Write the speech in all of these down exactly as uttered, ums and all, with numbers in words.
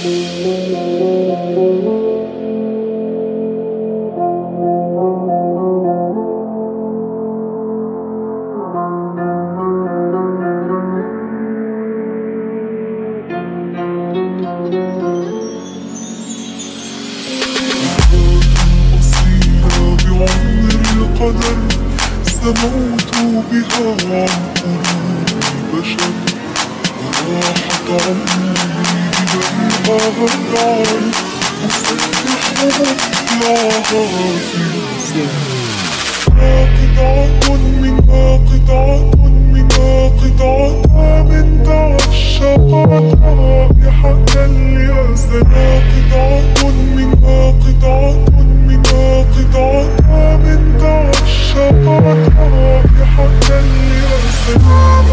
القدر سموت بها عن قلوب البشر، وراحت عمري بمنها العالي أسبحه إطلاعها في الزمن. قطعة منها قطعة منها قطعة من تعشقت رائحة الياسر. قطعة منها قطعة منها قطعة من تعشقت رائحة الياسر.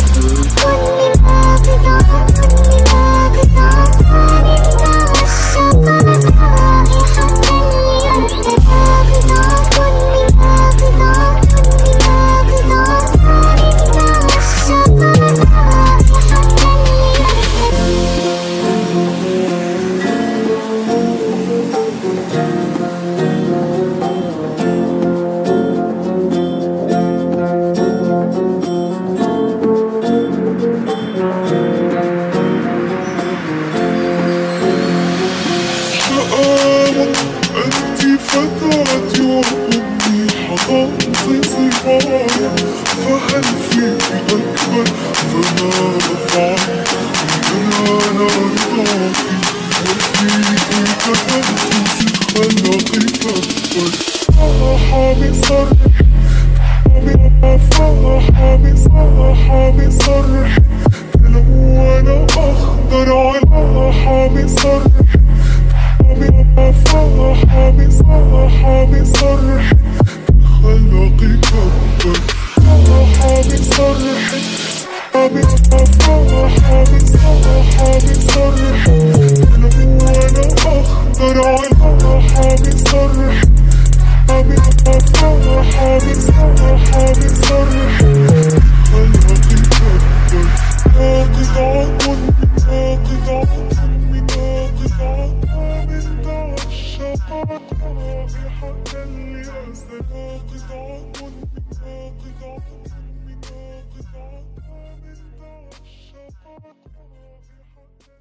أنت فتاتي وأمي حضنت صغاري، فهل فيك أكبر فما أفعل أنا أرضاك، وفيك تنفس خلقي كبر. صاح بصرح صاح بصاح بصرح تلون أخضر على حامي صرح. صاح بصاح بصرح خلقي كبر. صاح بصرح صاح بصاح بصرح تلون أخضر على حامي صرح. صاح بصاح بصرح خلقي كبر. قطعة قطعة منها قطعة من تعشقت رائحة الياسر. قطعة منها قطعة منها قطعة من تعشقت رائحة